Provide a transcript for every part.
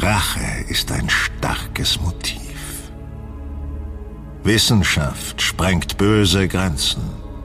Rache ist ein starkes Motiv. Wissenschaft sprengt böse Grenzen.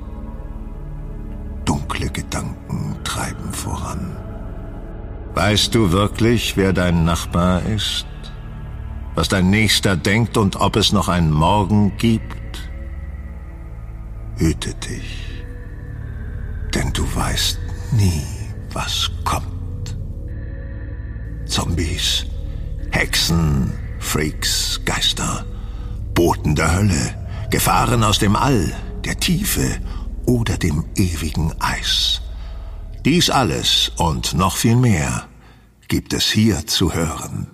Dunkle Gedanken treiben voran. Weißt du wirklich, wer dein Nachbar ist? Was dein Nächster denkt und ob es noch einen Morgen gibt? Hüte dich, denn du weißt nie, was kommt. Zombies, Hexen, Freaks, Geister, Boten der Hölle, Gefahren aus dem All, der Tiefe oder dem ewigen Eis. Dies alles und noch viel mehr gibt es hier zu hören.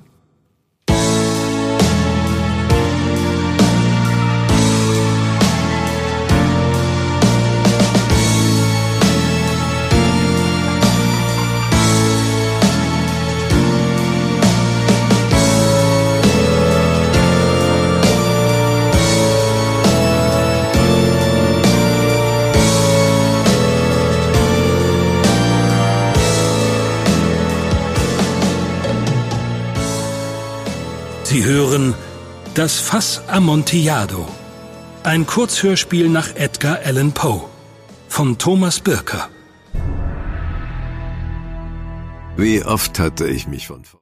Sie hören Das Fass Amontillado, ein Kurzhörspiel nach Edgar Allan Poe von Thomas Birker. Wie oft hatte ich mich von